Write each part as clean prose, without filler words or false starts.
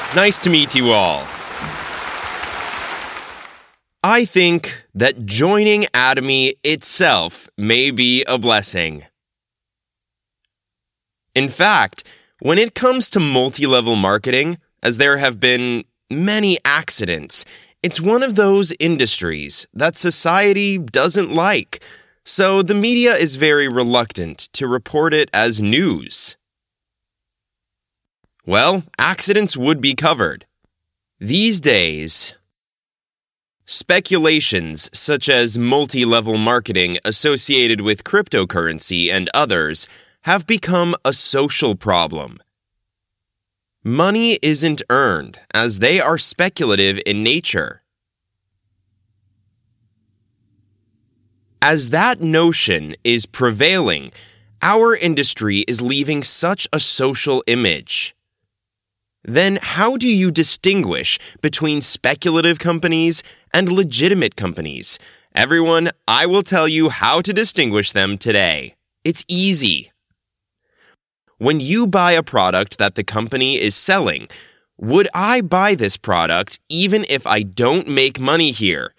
Nice to meet you all. I think that joining Atomy itself may be a blessing. In fact, when it comes to multi-level marketing, as there have been many accidents, it's one of those industries that society doesn't like, so the media is very reluctant to report it as news. Well, accidents would be covered. These days, speculations such as multi-level marketing associated with cryptocurrency and others have become a social problem. Money isn't earned, as they are speculative in nature. As that notion is prevailing, our industry is leaving such a social image. Then how do you distinguish between speculative companies and legitimate companies? Everyone, I will tell you how to distinguish them today. It's easy. When you buy a product that the company is selling, would I buy this product even if I don't make money here?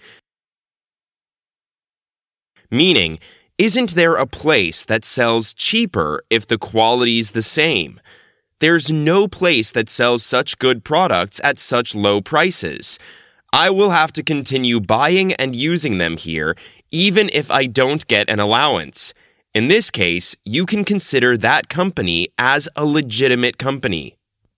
Meaning, isn't there a place that sells cheaper if the quality's the same? There's no place that sells such good products at such low prices. I will have to continue buying and using them here, even if I don't get an allowance. In this case, you can consider that company as a legitimate company.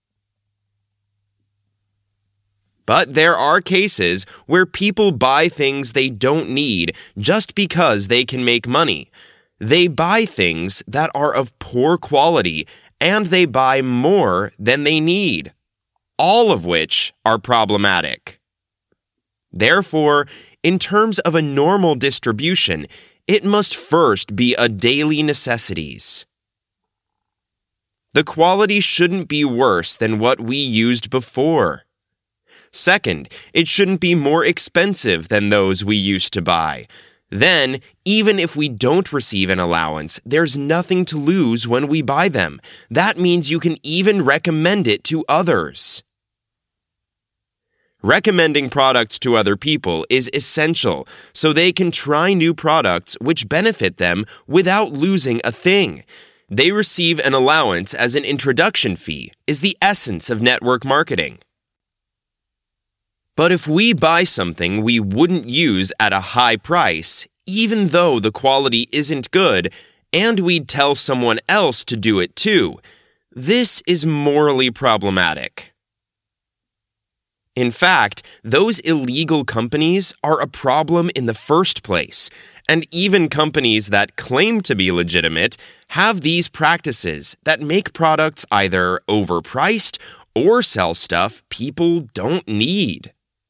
But there are cases where people buy things they don't need just because they can make money. They buy things that are of poor quality, and they buy more than they need, all of which are problematic. Therefore, in terms of a normal distribution, it must first be a daily necessities. The quality shouldn't be worse than what we used before. Second, it shouldn't be more expensive than those we used to buy. Then, even if we don't receive an allowance, there's nothing to lose when we buy them. That means you can even recommend it to others. Recommending products to other people is essential so they can try new products which benefit them without losing a thing. They receive an allowance as an introduction fee, is the essence of network marketing. But if we buy something we wouldn't use at a high price, even though the quality isn't good, and we'd tell someone else to do it too, this is morally problematic. In fact, those illegal companies are a problem in the first place, and even companies that claim to be legitimate have these practices that make products either overpriced or sell stuff people don't need.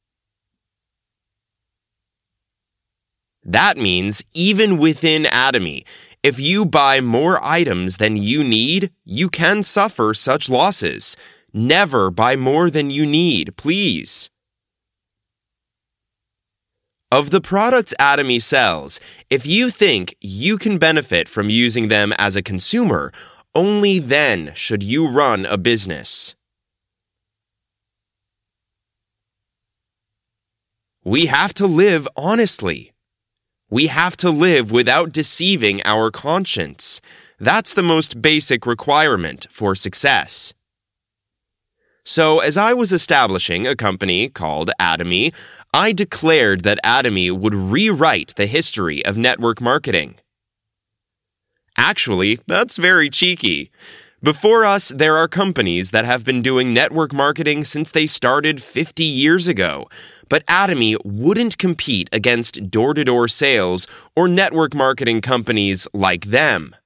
That means even within Atomy, if you buy more items than you need, you can suffer such losses. Never buy more than you need, please. Of the products Atomy sells, if you think you can benefit from using them as a consumer, only then should you run a business. We have to live honestly. We have to live without deceiving our conscience. That's the most basic requirement for success. So, as I was establishing a company called Atomy, I declared that Atomy would rewrite the history of network marketing. Actually, that's very cheeky. Before us, there are companies that have been doing network marketing since they started 50 years ago. But Atomy wouldn't compete against door-to-door sales or network marketing companies like them.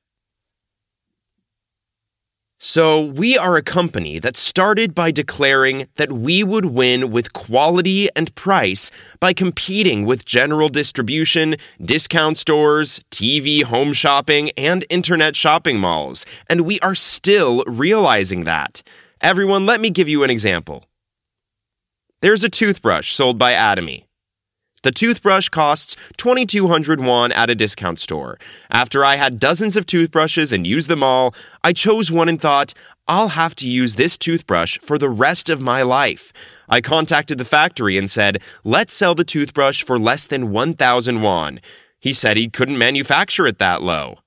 So we are a company that started by declaring that we would win with quality and price by competing with general distribution, discount stores, TV home shopping, and internet shopping malls. And we are still realizing that. Everyone, let me give you an example. There's a toothbrush sold by Atomy. The toothbrush costs 2,200 won at a discount store. After I had dozens of toothbrushes and used them all, I chose one and thought, I'll have to use this toothbrush for the rest of my life. I contacted the factory and said, let's sell the toothbrush for less than 1,000 won. He said he couldn't manufacture it that low.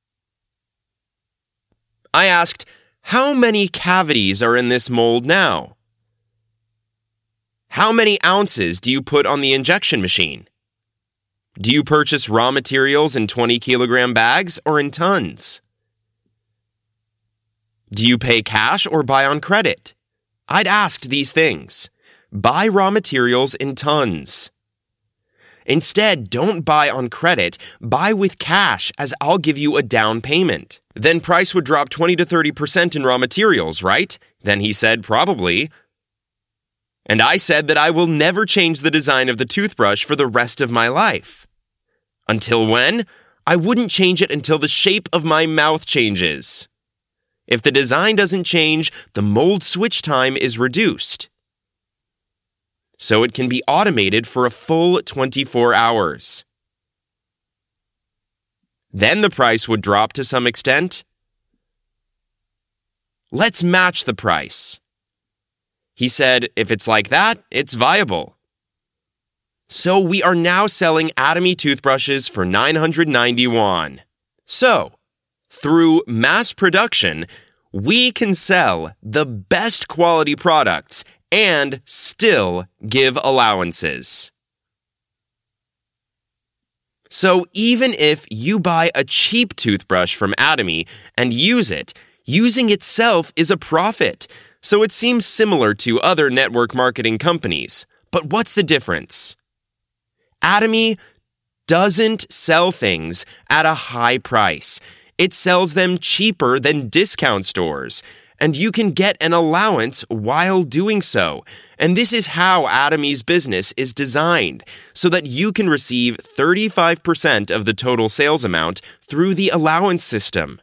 I asked, how many cavities are in this mold now? How many ounces do you put on the injection machine? Do you purchase raw materials in 20-kilogram bags or in tons? Do you pay cash or buy on credit? I'd asked these things. Buy raw materials in tons. Instead, don't buy on credit, buy with cash as I'll give you a down payment. Then price would drop 20 to 30% in raw materials, right? Then he said, probably. And I said that I will never change the design of the toothbrush for the rest of my life. Until when? I wouldn't change it until the shape of my mouth changes. If the design doesn't change, the mold switch time is reduced. So it can be automated for a full 24 hours. Then the price would drop to some extent. Let's match the price. He said, if it's like that, it's viable. So we are now selling Atomy toothbrushes for 990 won. So, through mass production, we can sell the best quality products and still give allowances. So even if you buy a cheap toothbrush from Atomy and use it, using itself is a profit. So it seems similar to other network marketing companies. But what's the difference? Atomy doesn't sell things at a high price. It sells them cheaper than discount stores. And you can get an allowance while doing so. And this is how Atomy's business is designed, so that you can receive 35% of the total sales amount through the allowance system.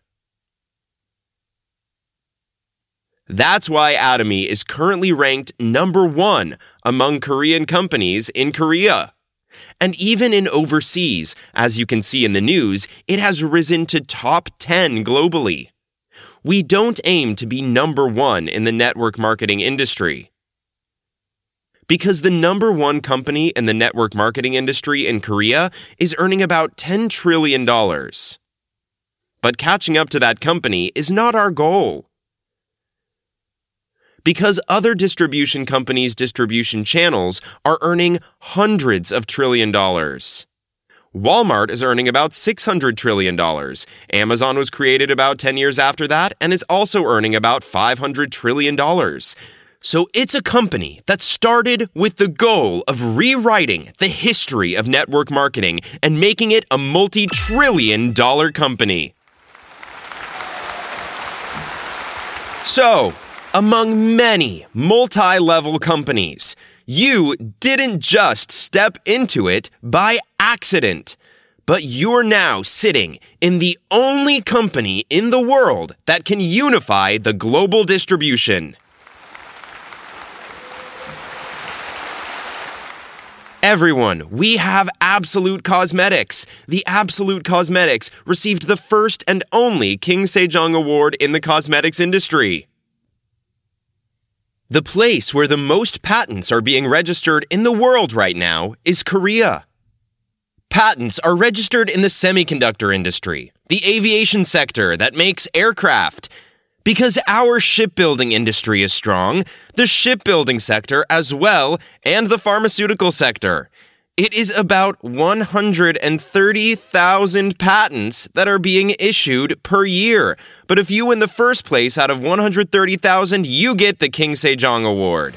That's why Atomy is currently ranked number 1 among Korean companies in Korea. And even in overseas, as you can see in the news, it has risen to top 10 globally. We don't aim to be number 1 in the network marketing industry. Because the number 1 company in the network marketing industry in Korea is earning about $10 trillion. But catching up to that company is not our goal. Because other distribution companies' distribution channels are earning hundreds of $1 trillion. Walmart is earning about $600 trillion. Amazon was created about 10 years after that and is also earning about $500 trillion. So it's a company that started with the goal of rewriting the history of network marketing and making it a multi-trillion-dollar company. So, among many multi-level companies, you didn't just step into it by accident, but you're now sitting in the only company in the world that can unify the global distribution. Everyone, we have Absolute Cosmetics. The Absolute Cosmetics received the first and only King Sejong Award in the cosmetics industry. The place where the most patents are being registered in the world right now is Korea. Patents are registered in the semiconductor industry, the aviation sector that makes aircraft. Because our shipbuilding industry is strong, the shipbuilding sector as well, and the pharmaceutical sector. It is about 130,000 patents that are being issued per year. But if you win the first place out of 130,000, you get the King Sejong Award.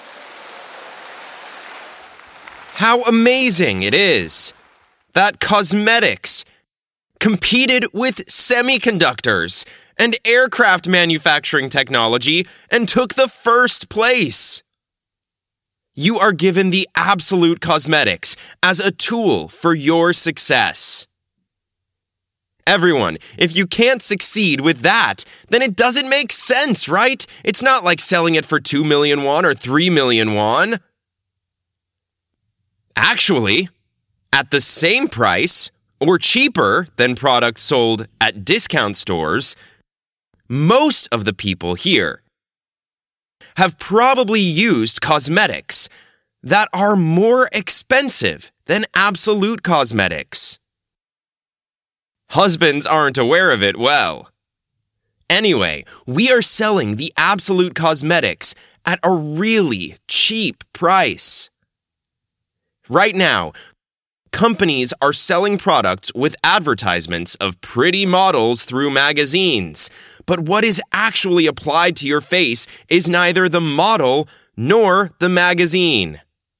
How amazing it is that cosmetics competed with semiconductors and aircraft manufacturing technology and took the first place. You are given the Absolute Cosmetics as a tool for your success. Everyone, if you can't succeed with that, then it doesn't make sense, right? It's not like selling it for 2 million won or 3 million won. Actually, at the same price or cheaper than products sold at discount stores, most of the people here have probably used cosmetics that are more expensive than Absolute cosmetics. Husbands aren't aware of it well. Anyway, we are selling the Absolute cosmetics at a really cheap price. Right now, companies are selling products with advertisements of pretty models through magazines, but what is actually applied to your face is neither the model nor the magazine.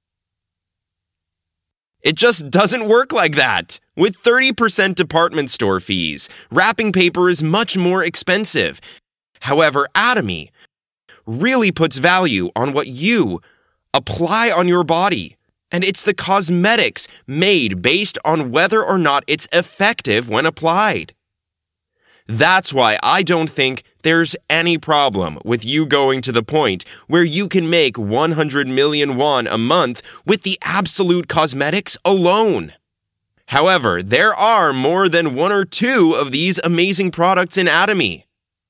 It just doesn't work like that. With 30% department store fees, wrapping paper is much more expensive. However, Atomy really puts value on what you apply on your body. And it's the cosmetics made based on whether or not it's effective when applied. That's why I don't think there's any problem with you going to the point where you can make 100 million won a month with the Absolute cosmetics alone. However, there are more than one or two of these amazing products in Atomy.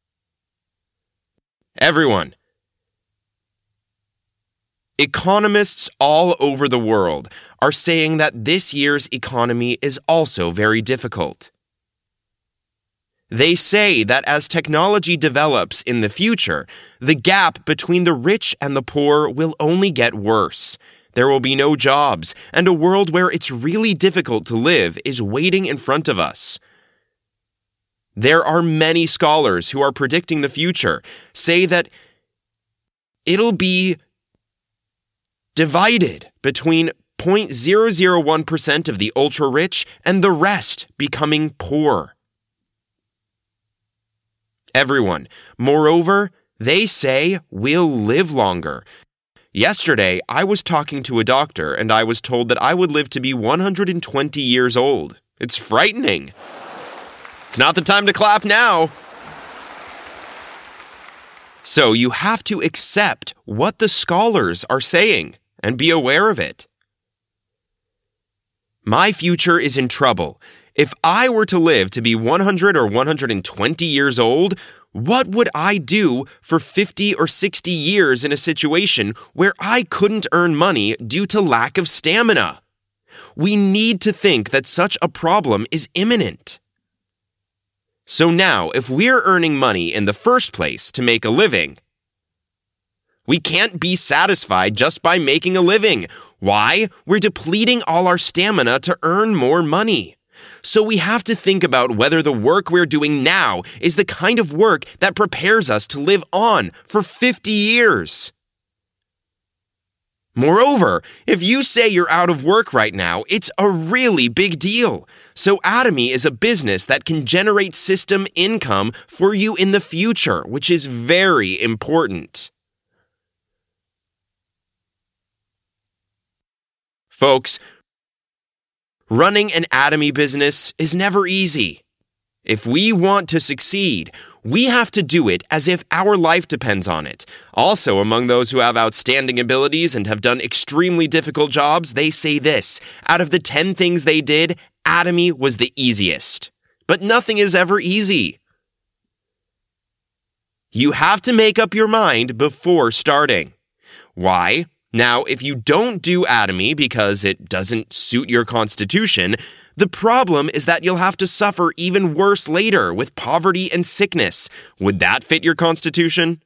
Everyone, economists all over the world are saying that this year's economy is also very difficult. They say that as technology develops in the future, the gap between the rich and the poor will only get worse. There will be no jobs, and a world where it's really difficult to live is waiting in front of us. There are many scholars who are predicting the future, say that it'll be divided between 0.001% of the ultra-rich and the rest becoming poor. Everyone, moreover, they say we'll live longer. Yesterday, I was talking to a doctor and I was told that I would live to be 120 years old. It's frightening. It's not the time to clap now. So you have to accept what the scholars are saying and be aware of it. My future is in trouble. If I were to live to be 100 or 120 years old, what would I do for 50 or 60 years in a situation where I couldn't earn money due to lack of stamina? We need to think that such a problem is imminent. So now, if we're earning money in the first place to make a living, we can't be satisfied just by making a living. Why? We're depleting all our stamina to earn more money. So we have to think about whether the work we're doing now is the kind of work that prepares us to live on for 50 years. Moreover, if you say you're out of work right now, it's a really big deal. So Atomy is a business that can generate system income for you in the future, which is very important. Folks, running an Atomy business is never easy. If we want to succeed, we have to do it as if our life depends on it. Also, among those who have outstanding abilities and have done extremely difficult jobs, they say this: out of the 10 things they did, Atomy was the easiest. But nothing is ever easy. You have to make up your mind before starting. Why? Now, if you don't do Atomy because it doesn't suit your constitution, the problem is that you'll have to suffer even worse later with poverty and sickness. Would that fit your constitution?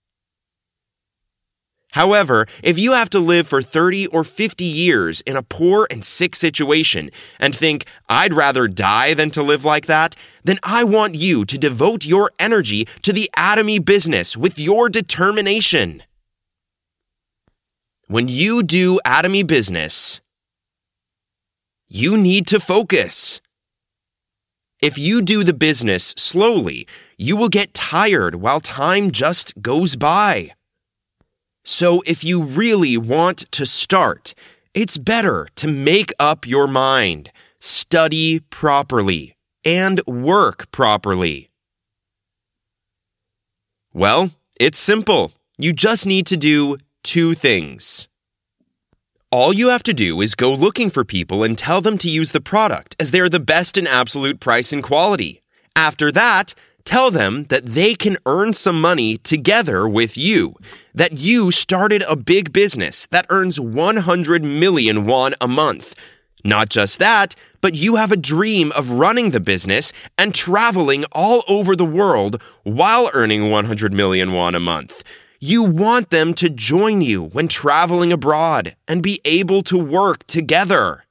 However, if you have to live for 30 or 50 years in a poor and sick situation and think, I'd rather die than to live like that, then I want you to devote your energy to the Atomy business with your determination. When you do Atomy business, you need to focus. If you do the business slowly, you will get tired while time just goes by. So if you really want to start, it's better to make up your mind, study properly, and work properly. Well, it's simple. You just need to do 2 things. All you have to do is go looking for people and tell them to use the product as they're the best in absolute price and quality. After that, tell them that they can earn some money together with you, that you started a big business that earns 100 million won a month. Not just that, but you have a dream of running the business and traveling all over the world while earning 100 million won a month. You want them to join you when traveling abroad and be able to work together.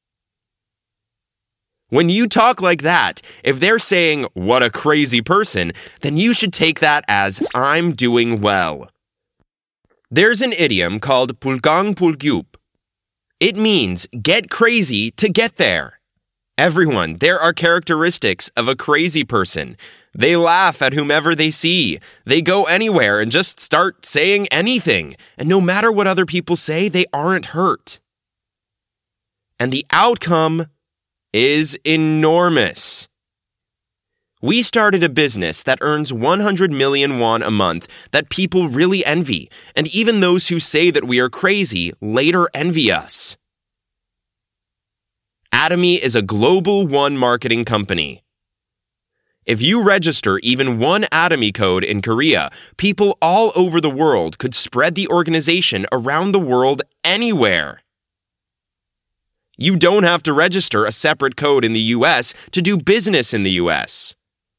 When you talk like that, if they're saying, "What a crazy person," then you should take that as, "I'm doing well." There's an idiom called pulgang pulgyup. It means get crazy to get there. Everyone, there are characteristics of a crazy person. They laugh at whomever they see. They go anywhere and just start saying anything. And no matter what other people say, they aren't hurt. And the outcome is enormous. We started a business that earns 100 million won a month that people really envy, and even those who say that we are crazy later envy us. Atomy is a global one marketing company. If you register even one Atomy code in Korea, people all over the world could spread the organization around the world anywhere. You don't have to register a separate code in the US to do business in the US.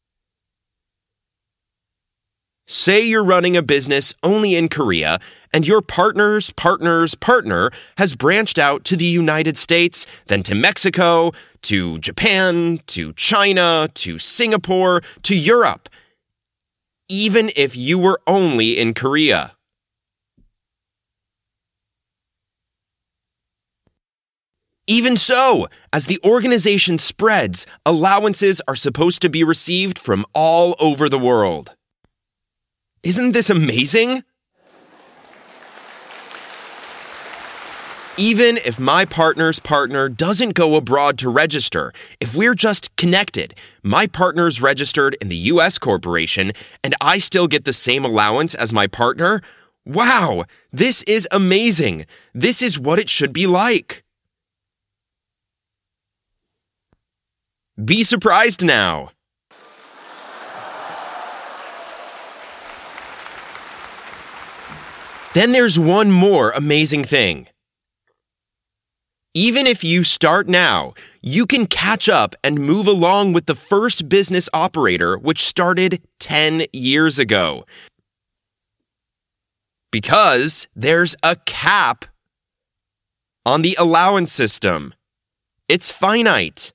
Say you're running a business only in Korea, and your partner's partner has branched out to the United States, then to Mexico, to Japan, to China, to Singapore, to Europe, even if you were only in Korea. Even so, as the organization spreads, allowances are supposed to be received from all over the world. Isn't this amazing? Even if my partner's partner doesn't go abroad to register, if we're just connected, my partner's registered in the US corporation, and I still get the same allowance as my partner, wow, this is amazing. This is what it should be like. Be surprised now. Then there's one more amazing thing. Even if you start now, you can catch up and move along with the first business operator which started 10 years ago. Because there's a cap on the allowance system. It's finite.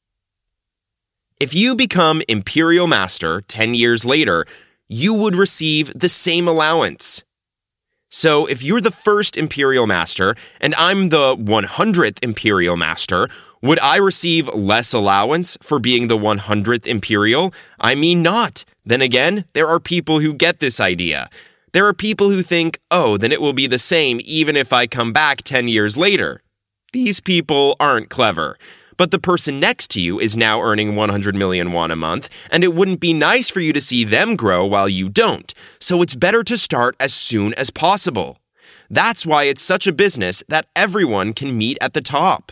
If you become Imperial Master 10 years later, you would receive the same allowance. So if you're the first Imperial Master and I'm the 100th Imperial Master, would I receive less allowance for being the 100th Imperial? I mean not. Then again, there are people who get this idea. There are people who think, oh, then it will be the same even if I come back 10 years later. These people aren't clever. But the person next to you is now earning 100 million won a month, and it wouldn't be nice for you to see them grow while you don't. So it's better to start as soon as possible. That's why it's such a business that everyone can meet at the top.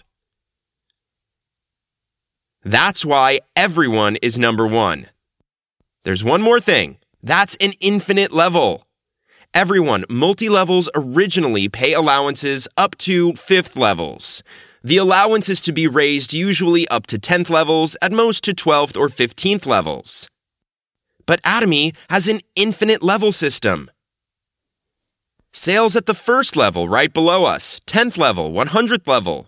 That's why everyone is number one. There's one more thing. That's an infinite level. Everyone, multi-levels originally pay allowances up to 5th levels. The allowance is to be raised usually up to 10th levels, at most to 12th or 15th levels. But Atomy has an infinite level system. Sales at the first level right below us, 10th level, 100th level,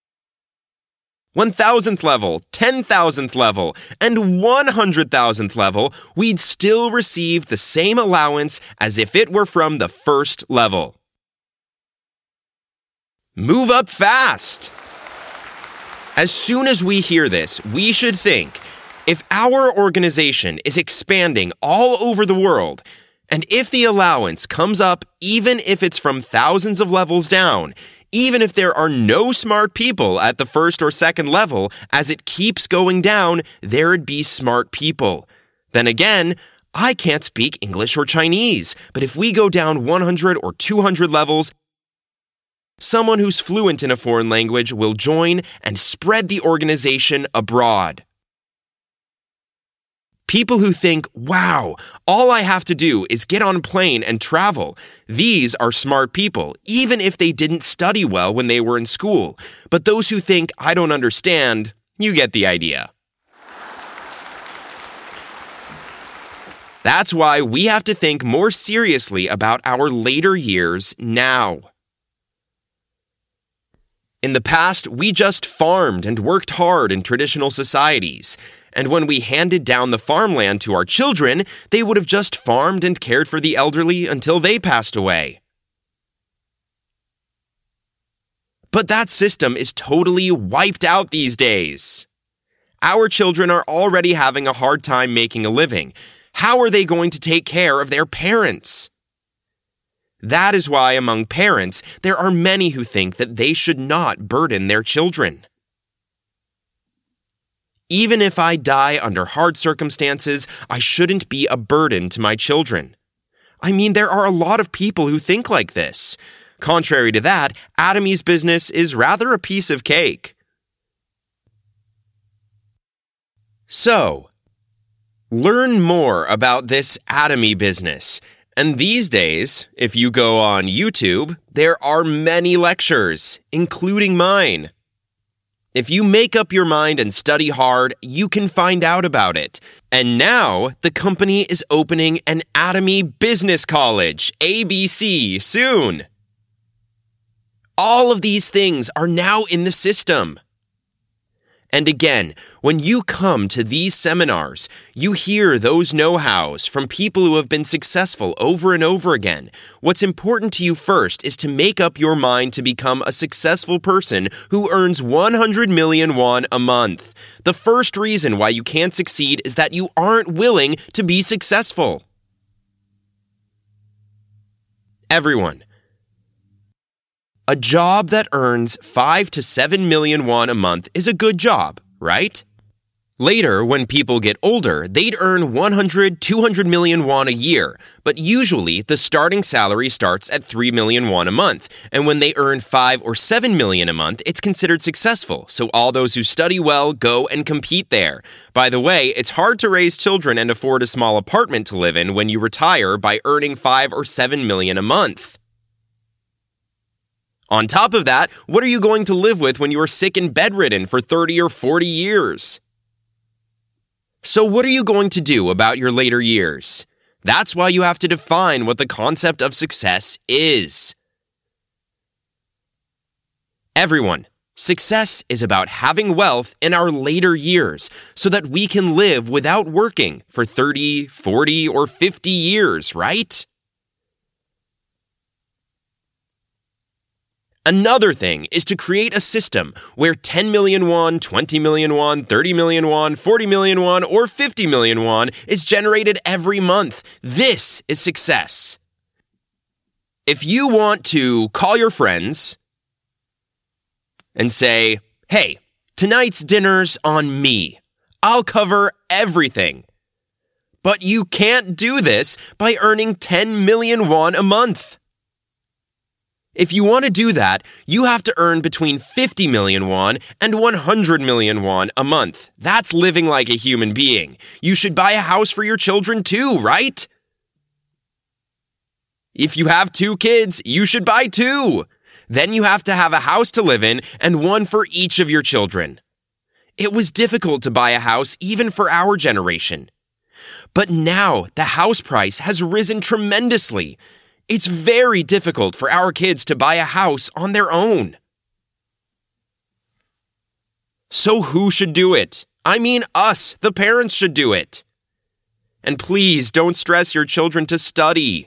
1,000th level, 10,000th level, and 100,000th level, we'd still receive the same allowance as if it were from the first level. Move up fast! As soon as we hear this, we should think, if our organization is expanding all over the world, and if the allowance comes up even if it's from thousands of levels down, even if there are no smart people at the first or second level, as it keeps going down, there'd be smart people. Then again, I can't speak English or Chinese, but if we go down 100 or 200 levels, someone who's fluent in a foreign language will join and spread the organization abroad. People who think, wow, all I have to do is get on a plane and travel. These are smart people, even if they didn't study well when they were in school. But those who think, I don't understand, you get the idea. That's why we have to think more seriously about our later years now. In the past, we just farmed and worked hard in traditional societies. And when we handed down the farmland to our children, they would have just farmed and cared for the elderly until they passed away. But that system is totally wiped out these days. Our children are already having a hard time making a living. How are they going to take care of their parents? That is why among parents, there are many who think that they should not burden their children. Even if I die under hard circumstances, I shouldn't be a burden to my children. I mean, there are a lot of people who think like this. Contrary to that, Atomy's business is rather a piece of cake. So, learn more about this Atomy business. And these days, if you go on YouTube, there are many lectures, including mine. If you make up your mind and study hard, you can find out about it. And now, the company is opening an Atomy Business College, ABC, soon. All of these things are now in the system. And again, when you come to these seminars, you hear those know-hows from people who have been successful over and over again. What's important to you first is to make up your mind to become a successful person who earns 100 million won a month. The first reason why you can't succeed is that you aren't willing to be successful. Everyone. A job that earns 5 to 7 million won a month is a good job, right? Later, when people get older, they'd earn 100, 200 million won a year, but usually the starting salary starts at 3 million won a month, and when they earn 5 or 7 million a month, it's considered successful, so all those who study well go and compete there. By the way, it's hard to raise children and afford a small apartment to live in when you retire by earning 5 or 7 million a month. On top of that, what are you going to live with when you are sick and bedridden for 30 or 40 years? So what are you going to do about your later years? That's why you have to define what the concept of success is. Everyone, success is about having wealth in our later years so that we can live without working for 30, 40, or 50 years, right? Another thing is to create a system where 10 million won, 20 million won, 30 million won, 40 million won, or 50 million won is generated every month. This is success. If you want to call your friends and say, hey, tonight's dinner's on me. I'll cover everything. But you can't do this by earning 10 million won a month. If you want to do that, you have to earn between 50 million won and 100 million won a month. That's living like a human being. You should buy a house for your children too, right? If you have 2 kids, you should buy 2. Then you have to have a house to live in and one for each of your children. It was difficult to buy a house even for our generation. But now the house price has risen tremendously. It's very difficult for our kids to buy a house on their own. So who should do it? I mean us, the parents should do it. And please don't stress your children to study.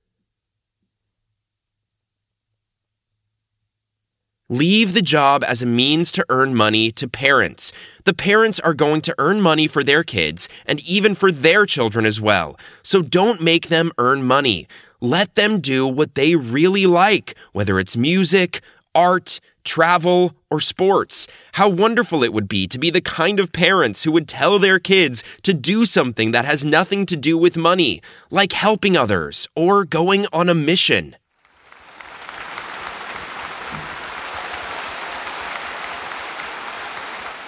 Leave the job as a means to earn money to parents. The parents are going to earn money for their kids and even for their children as well. So don't make them earn money. Let them do what they really like, whether it's music, art, travel, or sports. How wonderful it would be to be the kind of parents who would tell their kids to do something that has nothing to do with money, like helping others or going on a mission.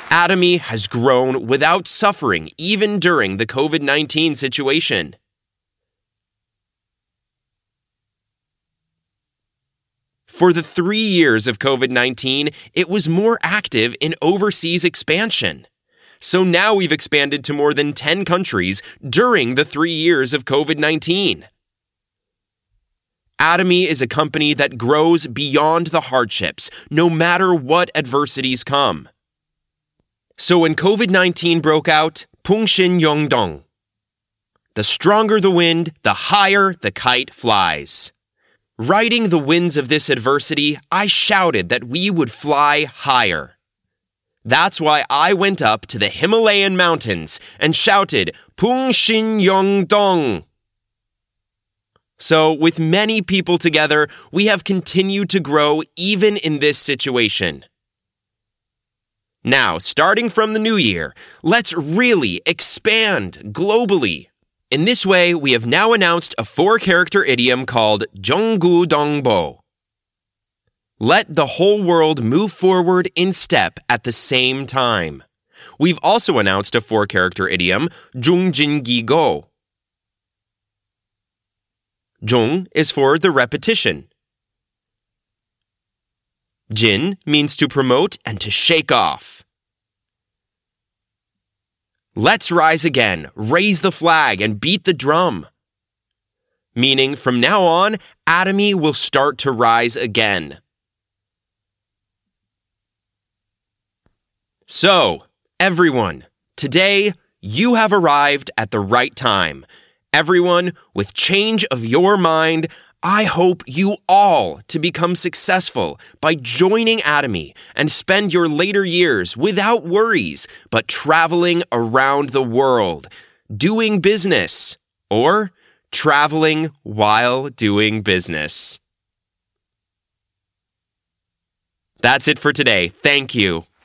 Atomy has grown without suffering even during the COVID-19 situation. For the 3 years of COVID-19, it was more active in overseas expansion. So now we've expanded to more than 10 countries during the 3 years of COVID-19. Atomy is a company that grows beyond the hardships, no matter what adversities come. So when COVID-19 broke out, Pungshin Yongdong. The stronger the wind, the higher the kite flies. Riding the winds of this adversity, I shouted that we would fly higher. That's why I went up to the Himalayan mountains and shouted, Pungshin Yongdong. So, with many people together, we have continued to grow even in this situation. Now, starting from the new year, let's really expand globally. In this way, we have now announced a 4-character idiom called Jonggu Dongbo. Let the whole world move forward in step at the same time. We've also announced a 4-character idiom, Jungjingi Go. Zhong is for the repetition. Jin means to promote and to shake off. Let's rise again, raise the flag, and beat the drum. Meaning, from now on, Atomy will start to rise again. So, everyone, today you have arrived at the right time. Everyone, with change of your mind, I hope you all to become successful by joining Atomy and spend your later years without worries, but traveling around the world, doing business, or traveling while doing business. That's it for today. Thank you.